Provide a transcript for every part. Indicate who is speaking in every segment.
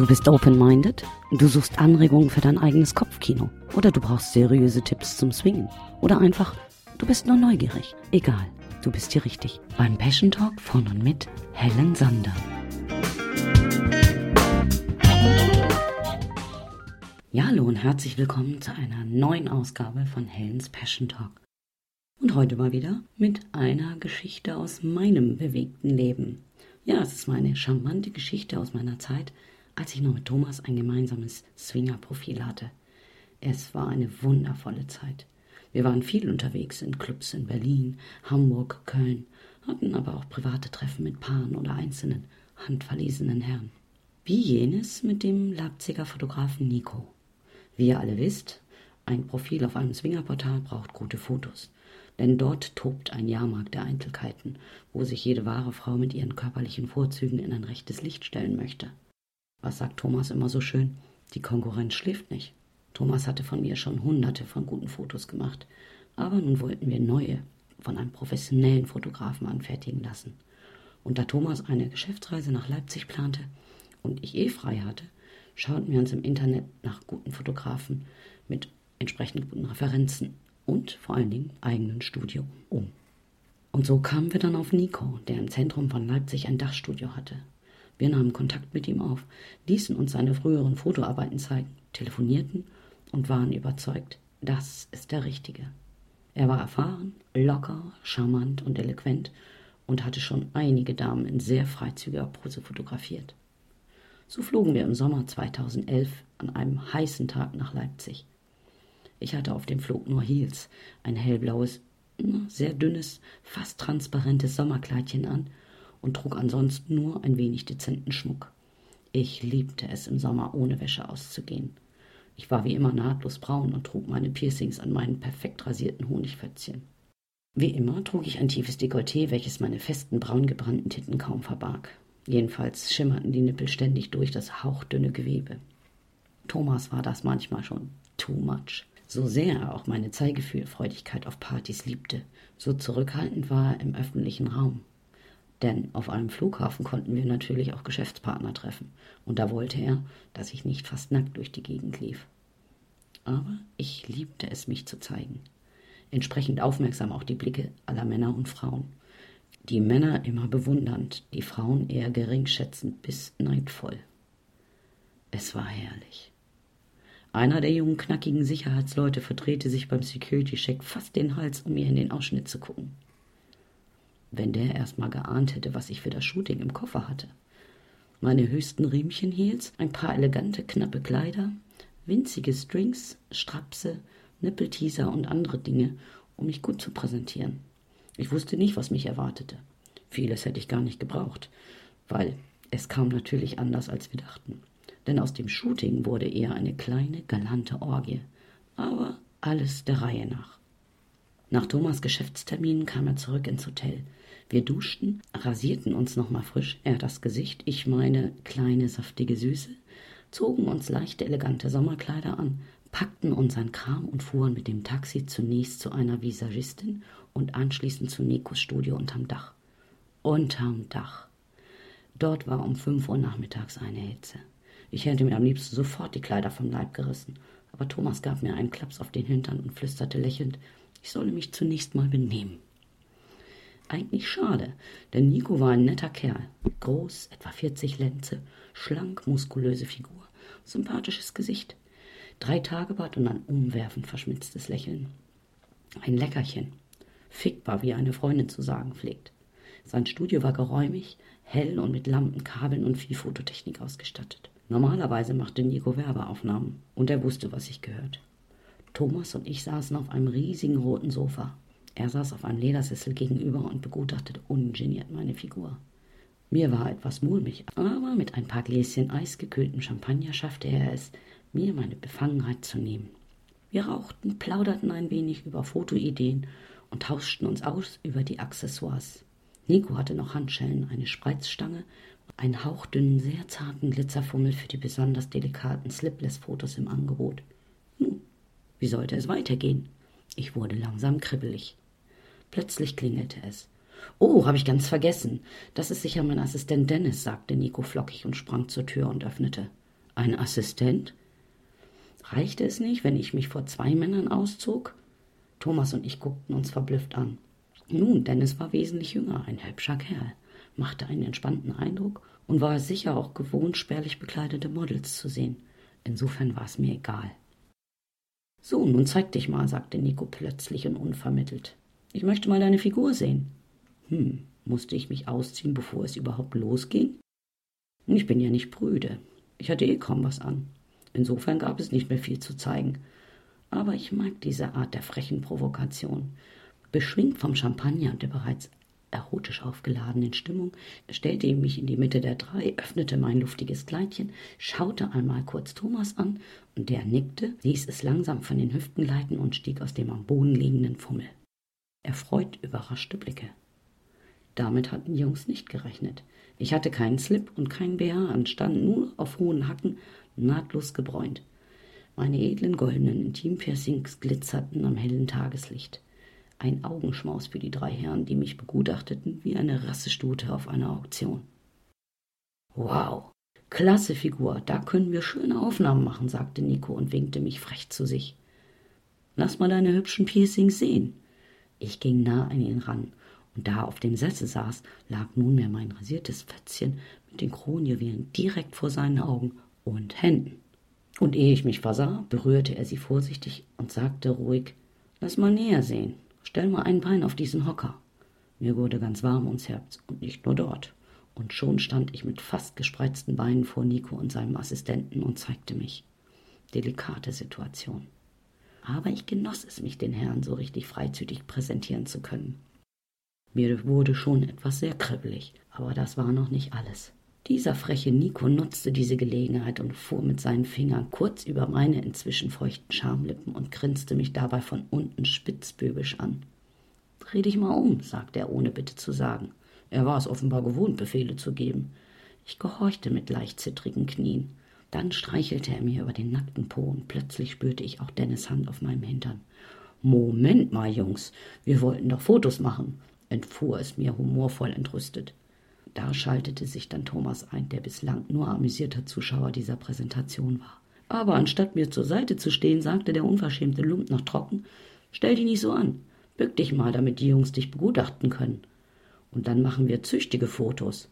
Speaker 1: bist open-minded, du suchst Anregungen für dein eigenes Kopfkino oder du brauchst seriöse Tipps zum Swingen oder einfach, du bist nur neugierig. Egal, du bist hier richtig beim Passion Talk von und mit Helen Sander. Ja, hallo und herzlich willkommen zu einer neuen Ausgabe von Helens Passion Talk. Und heute mal wieder mit einer Geschichte aus meinem bewegten Leben. Ja, es ist meine charmante Geschichte aus meiner Zeit, als ich noch mit Thomas ein gemeinsames Swinger-Profil hatte. Es war eine wundervolle Zeit. Wir waren viel unterwegs in Clubs in Berlin, Hamburg, Köln, hatten aber auch private Treffen mit Paaren oder einzelnen handverlesenen Herren. Wie jenes mit dem Leipziger Fotografen Nico. Wie ihr alle wisst, ein Profil auf einem Swingerportal braucht gute Fotos. Denn dort tobt ein Jahrmarkt der Eitelkeiten, wo sich jede wahre Frau mit ihren körperlichen Vorzügen in ein rechtes Licht stellen möchte. Was sagt Thomas immer so schön? Die Konkurrenz schläft nicht. Thomas hatte von mir schon hunderte von guten Fotos gemacht, aber nun wollten wir neue von einem professionellen Fotografen anfertigen lassen. Und da Thomas eine Geschäftsreise nach Leipzig plante und ich frei hatte, schauten wir uns im Internet nach guten Fotografen mit entsprechend guten Referenzen und vor allen Dingen eigenen Studio um. Und so kamen wir dann auf Nico, der im Zentrum von Leipzig ein Dachstudio hatte. Wir nahmen Kontakt mit ihm auf, ließen uns seine früheren Fotoarbeiten zeigen, telefonierten und waren überzeugt, das ist der Richtige. Er war erfahren, locker, charmant und eloquent und hatte schon einige Damen in sehr freizügiger Pose fotografiert. So flogen wir im Sommer 2011 an einem heißen Tag nach Leipzig. Ich hatte auf dem Flug nur Heels, ein hellblaues, sehr dünnes, fast transparentes Sommerkleidchen an und trug ansonsten nur ein wenig dezenten Schmuck. Ich liebte es, im Sommer ohne Wäsche auszugehen. Ich war wie immer nahtlos braun und trug meine Piercings an meinen perfekt rasierten Honigfötzchen. Wie immer trug ich ein tiefes Dekolleté, welches meine festen braun gebrannten Titten kaum verbarg. Jedenfalls schimmerten die Nippel ständig durch das hauchdünne Gewebe. Thomas war das manchmal schon too much. So sehr er auch meine Zeigefühlfreudigkeit auf Partys liebte, so zurückhaltend war er im öffentlichen Raum. Denn auf einem Flughafen konnten wir natürlich auch Geschäftspartner treffen, und da wollte er, dass ich nicht fast nackt durch die Gegend lief. Aber ich liebte es, mich zu zeigen. Entsprechend aufmerksam auch die Blicke aller Männer und Frauen. Die Männer immer bewundernd, die Frauen eher geringschätzend bis neidvoll. Es war herrlich. Einer der jungen, knackigen Sicherheitsleute verdrehte sich beim Security-Check fast den Hals, um mir in den Ausschnitt zu gucken. Wenn der erst mal geahnt hätte, was ich für das Shooting im Koffer hatte. Meine höchsten Riemchenheels, ein paar elegante, knappe Kleider, winzige Strings, Strapse, Nippelteaser und andere Dinge, um mich gut zu präsentieren. Ich wusste nicht, was mich erwartete. Vieles hätte ich gar nicht gebraucht, weil es kam natürlich anders, als wir dachten. Denn aus dem Shooting wurde eher eine kleine, galante Orgie. Aber alles der Reihe nach. Nach Thomas' Geschäftstermin kam er zurück ins Hotel. Wir duschten, rasierten uns nochmal frisch, er das Gesicht, ich meine kleine, saftige Süße, zogen uns leichte, elegante Sommerkleider an, packten unseren Kram und fuhren mit dem Taxi zunächst zu einer Visagistin und anschließend zu Nikos Studio unterm Dach. Unterm Dach. Dort war um 5 Uhr nachmittags eine Hitze. Ich hätte mir am liebsten sofort die Kleider vom Leib gerissen, aber Thomas gab mir einen Klaps auf den Hintern und flüsterte lächelnd, ich solle mich zunächst mal benehmen. Eigentlich schade, denn Nico war ein netter Kerl. Groß, etwa 40 Lenze, schlank, muskulöse Figur, sympathisches Gesicht, 3 Tagebart und ein umwerfend verschmitztes Lächeln. Ein Leckerchen, fickbar, wie eine Freundin zu sagen pflegt. Sein Studio war geräumig, hell und mit Lampen, Kabeln und viel Fototechnik ausgestattet. Normalerweise machte Nico Werbeaufnahmen und er wusste, was sich gehört. Thomas und ich saßen auf einem riesigen roten Sofa. Er saß auf einem Ledersessel gegenüber und begutachtete ungeniert meine Figur. Mir war etwas mulmig, aber mit ein paar Gläschen eisgekühltem Champagner schaffte er es, mir meine Befangenheit zu nehmen. Wir rauchten, plauderten ein wenig über Fotoideen und tauschten uns aus über die Accessoires. Nico hatte noch Handschellen, eine Spreizstange, einen hauchdünnen, sehr zarten Glitzerfummel für die besonders delikaten Slipless-Fotos im Angebot. Nun, wie sollte es weitergehen? Ich wurde langsam kribbelig. Plötzlich klingelte es. »Oh, habe ich ganz vergessen. Das ist sicher mein Assistent Dennis«, sagte Nico flockig und sprang zur Tür und öffnete. Ein Assistent? Reichte es nicht, wenn ich mich vor 2 Männern auszog? Thomas und ich guckten uns verblüfft an. Nun, Dennis war wesentlich jünger, ein hübscher Kerl, machte einen entspannten Eindruck und war es sicher auch gewohnt, spärlich bekleidete Models zu sehen. Insofern war es mir egal. »So, nun zeig dich mal«, sagte Nico plötzlich und unvermittelt. »Ich möchte mal deine Figur sehen.« Musste ich mich ausziehen, bevor es überhaupt losging? Ich bin ja nicht prüde. Ich hatte kaum was an. Insofern gab es nicht mehr viel zu zeigen. Aber ich mag diese Art der frechen Provokation. Beschwingt vom Champagner und der bereits erotisch aufgeladenen Stimmung, stellte ich mich in die Mitte der 3, öffnete mein luftiges Kleidchen, schaute einmal kurz Thomas an und der nickte, ließ es langsam von den Hüften gleiten und stieg aus dem am Boden liegenden Fummel. Erfreut überraschte Blicke. Damit hatten die Jungs nicht gerechnet. Ich hatte keinen Slip und keinen BH an, stand nur auf hohen Hacken, nahtlos gebräunt. Meine edlen goldenen Intimpiercings glitzerten am hellen Tageslicht. Ein Augenschmaus für die 3 Herren, die mich begutachteten wie eine Rassestute auf einer Auktion. »Wow, klasse Figur, da können wir schöne Aufnahmen machen«, sagte Nico und winkte mich frech zu sich. »Lass mal deine hübschen Piercings sehen.« Ich ging nah an ihn ran, und da er auf dem Sessel saß, lag nunmehr mein rasiertes Fötzchen mit den Kronjuwelen direkt vor seinen Augen und Händen. Und ehe ich mich versah, berührte er sie vorsichtig und sagte ruhig, »Lass mal näher sehen. Stell mal ein Bein auf diesen Hocker.« Mir wurde ganz warm ums Herz und nicht nur dort. Und schon stand ich mit fast gespreizten Beinen vor Nico und seinem Assistenten und zeigte mich. Delikate Situation. Aber ich genoss es, mich den Herren so richtig freizügig präsentieren zu können. Mir wurde schon etwas sehr kribbelig, aber das war noch nicht alles. Dieser freche Nico nutzte diese Gelegenheit und fuhr mit seinen Fingern kurz über meine inzwischen feuchten Schamlippen und grinste mich dabei von unten spitzbübisch an. »Dreh dich mal um«, sagte er, ohne Bitte zu sagen. Er war es offenbar gewohnt, Befehle zu geben. Ich gehorchte mit leicht zittrigen Knien. Dann streichelte er mir über den nackten Po und plötzlich spürte ich auch Dennis' Hand auf meinem Hintern. »Moment mal, Jungs, wir wollten doch Fotos machen«, entfuhr es mir humorvoll entrüstet. Da schaltete sich dann Thomas ein, der bislang nur amüsierter Zuschauer dieser Präsentation war. Aber anstatt mir zur Seite zu stehen, sagte der unverschämte Lump noch trocken, »Stell dich nicht so an, bück dich mal, damit die Jungs dich begutachten können. Und dann machen wir züchtige Fotos.«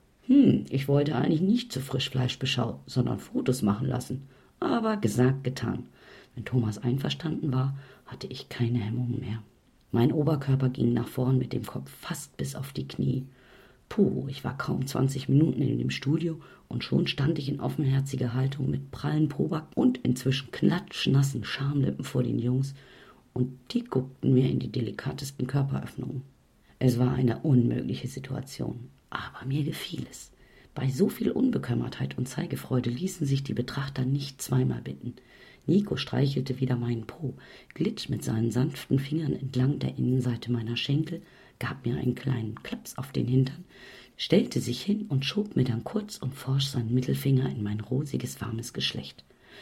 Speaker 1: Ich wollte eigentlich nicht zur Frischfleischbeschau, sondern Fotos machen lassen. Aber gesagt, getan. Wenn Thomas einverstanden war, hatte ich keine Hemmungen mehr. Mein Oberkörper ging nach vorn mit dem Kopf fast bis auf die Knie. Puh, ich war kaum 20 Minuten in dem Studio und schon stand ich in offenherziger Haltung mit prallen Proback und inzwischen klatschnassen Schamlippen vor den Jungs und die guckten mir in die delikatesten Körperöffnungen. Es war eine unmögliche Situation, aber mir gefiel es. Bei so viel Unbekümmertheit und Zeigefreude ließen sich die Betrachter nicht zweimal bitten. Nico streichelte wieder meinen Po, glitt mit seinen sanften Fingern entlang der Innenseite meiner Schenkel, gab mir einen kleinen Klaps auf den Hintern, stellte sich hin und schob mir dann kurz und forsch seinen Mittelfinger in mein rosiges, warmes Geschlecht.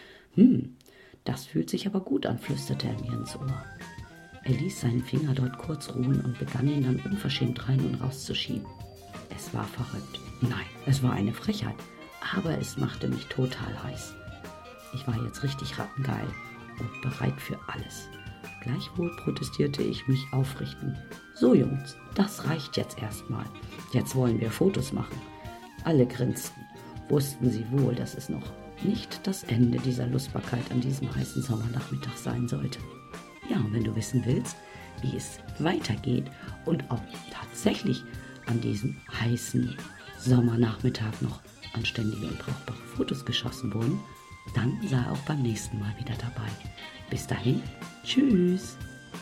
Speaker 1: Das fühlt sich aber gut an«, flüsterte er mir ins Ohr. Er ließ seinen Finger dort kurz ruhen und begann ihn dann unverschämt rein und rauszuschieben. Es war verrückt. Nein, es war eine Frechheit, aber es machte mich total heiß. Ich war jetzt richtig rattengeil und bereit für alles. Gleichwohl protestierte ich mich aufrichtend. »So, Jungs, das reicht jetzt erstmal. Jetzt wollen wir Fotos machen.« Alle grinsten. Wussten sie wohl, dass es noch nicht das Ende dieser Lustbarkeit an diesem heißen Sommernachmittag sein sollte. Ja, und wenn du wissen willst, wie es weitergeht und ob tatsächlich an diesem heißen Sommernachmittag noch anständige und brauchbare Fotos geschossen wurden, dann sei auch beim nächsten Mal wieder dabei. Bis dahin, tschüss!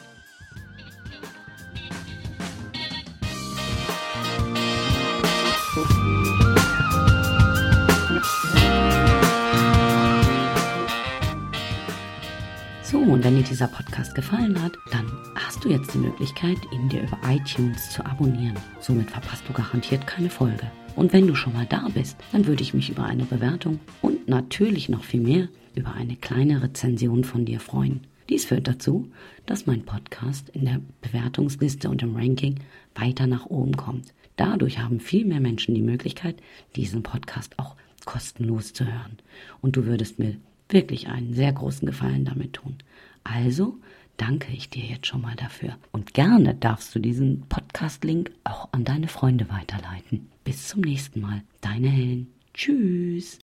Speaker 1: So, und wenn dir dieser Podcast gefallen hat, dann hast du jetzt die Möglichkeit, ihn dir über iTunes zu abonnieren. Somit verpasst du garantiert keine Folge. Und wenn du schon mal da bist, dann würde ich mich über eine Bewertung und natürlich noch viel mehr über eine kleine Rezension von dir freuen. Dies führt dazu, dass mein Podcast in der Bewertungsliste und im Ranking weiter nach oben kommt. Dadurch haben viel mehr Menschen die Möglichkeit, diesen Podcast auch kostenlos zu hören. Und du würdest mir wirklich einen sehr großen Gefallen damit tun. Also danke ich dir jetzt schon mal dafür. Und gerne darfst du diesen Podcast-Link auch an deine Freunde weiterleiten. Bis zum nächsten Mal. Deine Helen. Tschüss.